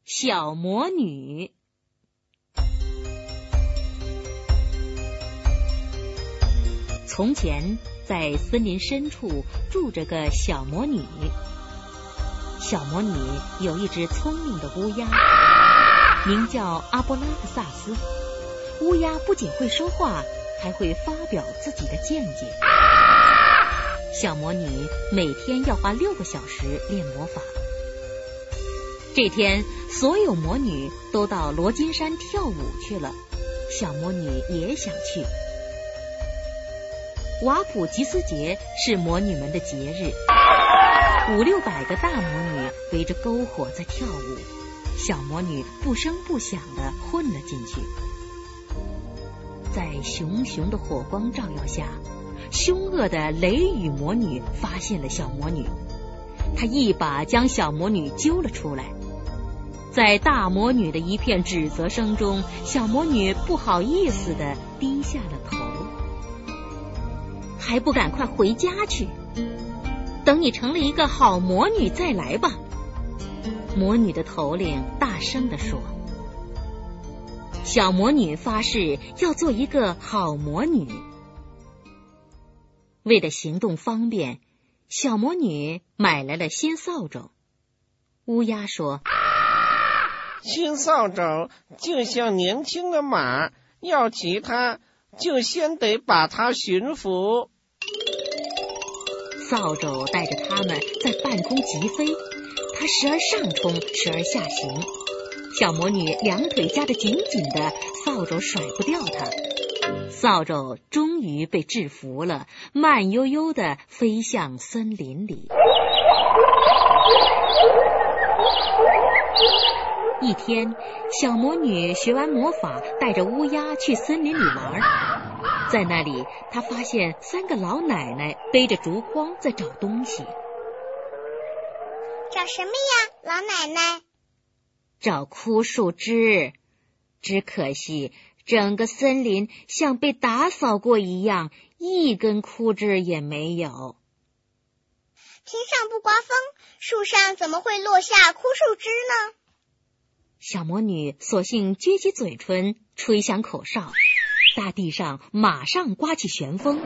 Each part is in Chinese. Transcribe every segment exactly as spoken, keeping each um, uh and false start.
小魔女。从前，在森林深处住着个小魔女。小魔女有一只聪明的乌鸦，名叫阿波拉克萨斯。乌鸦不仅会说话，还会发表自己的见解。小魔女每天要花六个小时练魔法。这天，所有魔女都到罗金山跳舞去了，小魔女也想去。瓦普吉斯节是魔女们的节日，五六百个大魔女围着篝火在跳舞，小魔女不声不响地混了进去。在熊熊的火光照耀下，凶恶的雷雨魔女发现了小魔女，她一把将小魔女揪了出来。在大魔女的一片指责声中，小魔女不好意思地低下了头。还不赶快回家去，等你成了一个好魔女再来吧。魔女的头领大声地说。小魔女发誓要做一个好魔女。为了行动方便，小魔女买来了新扫帚。乌鸦说， 新扫帚就像年轻的马，要骑它就先得把它驯服。 扫帚带着它们在半空疾飞，它时而上冲，时而下行。小魔女两腿夹得紧紧的，扫帚甩不掉它。扫帚终于被制服了，慢悠悠地飞向森林里。一天，小魔女学完魔法，带着乌鸦去森林里玩。在那里，她发现三个老奶奶背着竹筐在找东西。 找什么呀，老奶奶？ 找枯树枝，只可惜整个森林像被打扫过一样，一根枯枝也没有。 天上不刮风，树上怎么会落下枯树枝呢？ 小魔女索性撅起嘴唇，吹响口哨，大地上马上刮起旋风。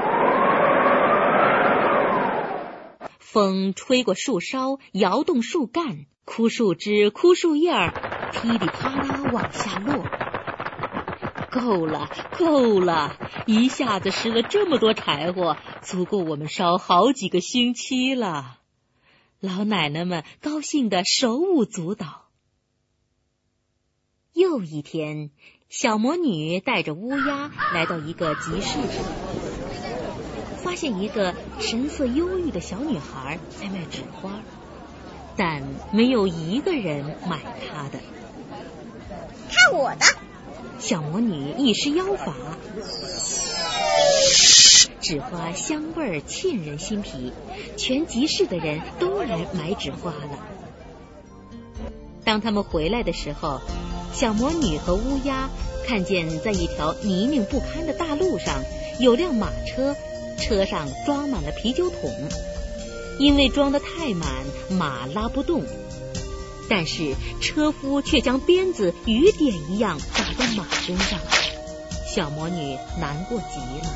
风吹过树梢，摇动树干，枯树枝、枯树叶儿噼里啪啦往下落。够了，够了！一下子拾了这么多柴火，足够我们烧好几个星期了。老奶奶们高兴得手舞足蹈。又一天，小魔女带着乌鸦来到一个集市上，发现一个神色忧郁的小女孩在卖纸花，但没有一个人买她的。 看我的！ 小魔女一施妖法，纸花香味沁人心脾，全集市的人都来买纸花了。当他们回来的时候，小魔女和乌鸦看见在一条泥泞不堪的大路上有辆马车，车上装满了啤酒桶。因为装得太满，马拉不动，但是车夫却将鞭子雨点一样打在马身上。小魔女难过极了。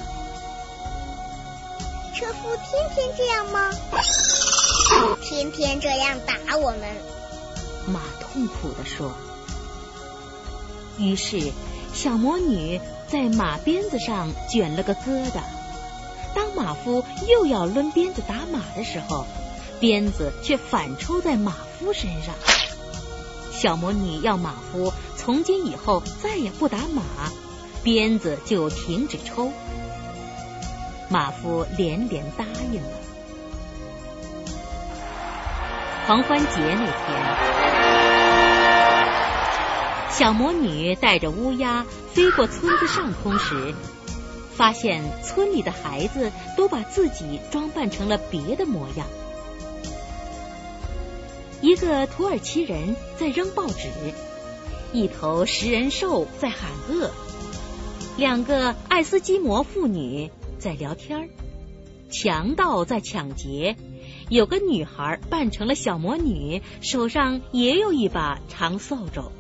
车夫天天这样吗？天天这样打我们。 马痛苦地说。于是小魔女在马鞭子上卷了个疙瘩。当马夫又要抡鞭子打马的时候，鞭子却反抽在马夫身上。小魔女要马夫从今以后再也不打马，鞭子就停止抽。马夫连连答应了。狂欢节那天，小魔女带着乌鸦飞过村子上空时，发现村里的孩子都把自己装扮成了别的模样。一个土耳其人在扔报纸，一头食人兽在喊饿，两个爱斯基摩妇女在聊天，强盗在抢劫， 有个女孩扮成了小魔女，手上也有一把长扫帚。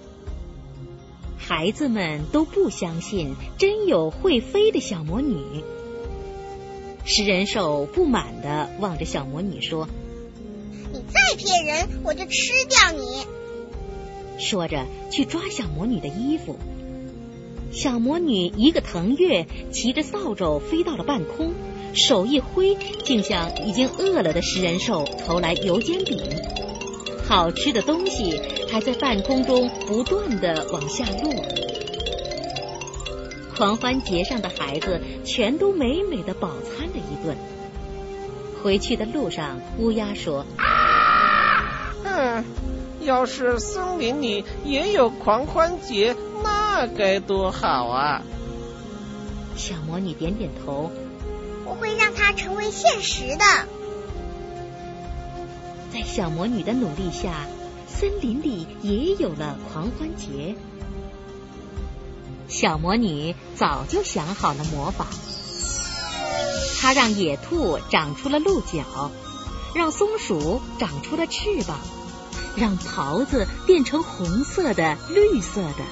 孩子们都不相信真有会飞的小魔女。食人兽不满地望着小魔女说： 你再骗人，我就吃掉你。 说着去抓小魔女的衣服。小魔女一个腾跃，骑着扫帚飞到了半空，手一挥，竟向已经饿了的食人兽投来油煎饼。好吃的东西还在半空中不断地往下落。狂欢节上的孩子全都美美地饱餐了一顿。回去的路上，乌鸦说： 嗯，要是森林里也有狂欢节，那该多好啊！ 小魔女点点头， 我会让它成为现实的。 在小魔女的努力下，森林里也有了狂欢节。小魔女早就想好了魔法，她让野兔长出了鹿角，让松鼠长出了翅膀，让袍子变成红色的、绿色的。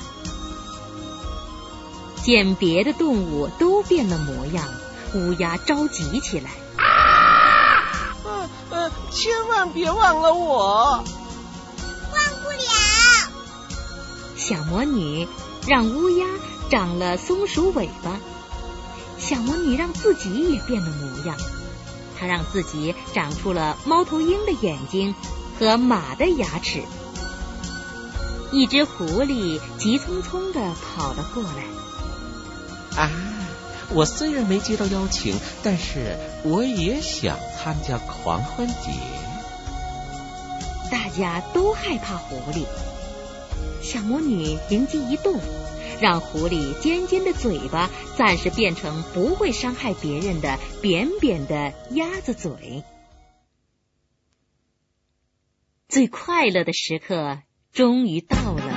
见别的动物都变了模样，乌鸦着急起来。 嗯嗯，千万别忘了我！ 忘不了。 小魔女让乌鸦长了松鼠尾巴，小魔女让自己也变了模样，她让自己长出了猫头鹰的眼睛和马的牙齿。一只狐狸急匆匆地跑了过来。 啊，我虽然没接到邀请，但是我也想参加狂欢节。 大家都害怕狐狸，小魔女灵机一动，让狐狸尖尖的嘴巴暂时变成不会伤害别人的扁扁的鸭子嘴。最快乐的时刻终于到了。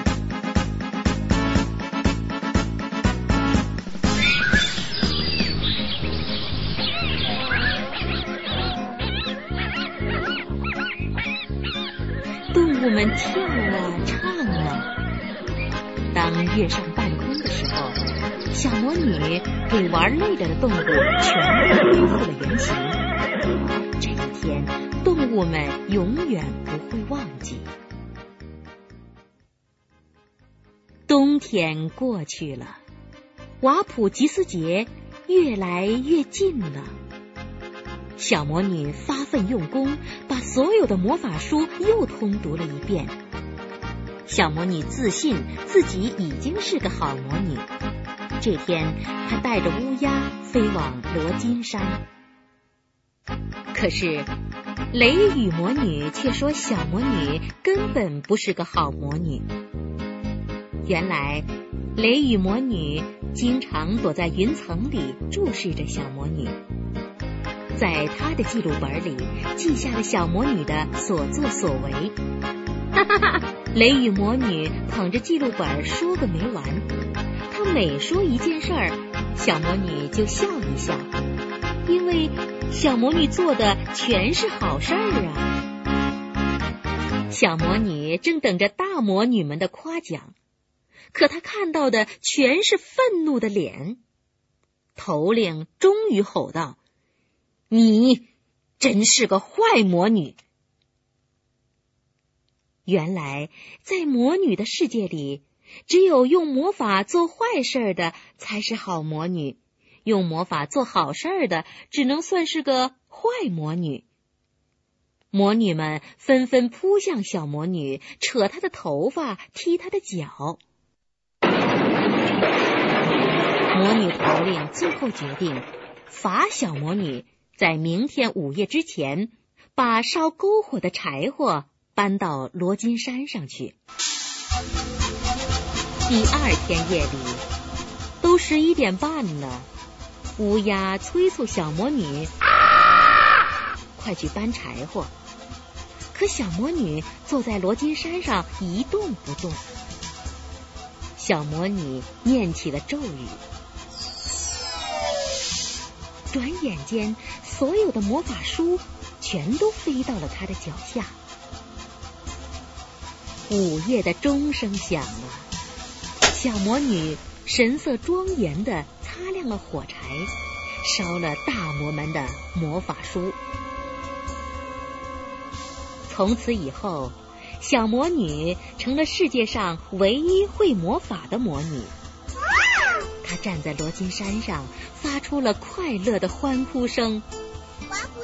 动物们跳啊唱啊。当跃上半空的时候，小魔女给玩累了的动物全部恢复了原形。这一天，动物们永远不会忘记。冬天过去了，瓦普吉斯节越来越近了。小魔女发奋用功，把所有的魔法书又通读了一遍。小魔女自信自己已经是个好魔女。这天，她带着乌鸦飞往罗金山。可是，雷雨魔女却说小魔女根本不是个好魔女。原来，雷雨魔女经常躲在云层里注视着小魔女。在她的记录本里记下了小魔女的所作所为。哈哈哈！雷雨魔女捧着记录本说个没完。她每说一件事儿，小魔女就笑一笑，因为小魔女做的全是好事儿啊。小魔女正等着大魔女们的夸奖，可她看到的全是愤怒的脸。头领终于吼道：你真是个坏魔女！原来，在魔女的世界里，只有用魔法做坏事的才是好魔女，用魔法做好事的只能算是个坏魔女。魔女们纷纷扑向小魔女，扯她的头发，踢她的脚。魔女头领最后决定罚小魔女在明天午夜之前把烧篝火的柴火搬到罗金山上去。第二天夜里，都十一点半了，乌鸦催促小魔女、啊、快去搬柴火。可小魔女坐在罗金山上一动不动。小魔女念起了咒语，转眼间所有的魔法书全都飞到了他的脚下。午夜的钟声响了，小魔女神色庄严地擦亮了火柴，烧了大魔们的魔法书。从此以后，小魔女成了世界上唯一会魔法的魔女。她站在罗金山上，发出了快乐的欢呼声。 呱呱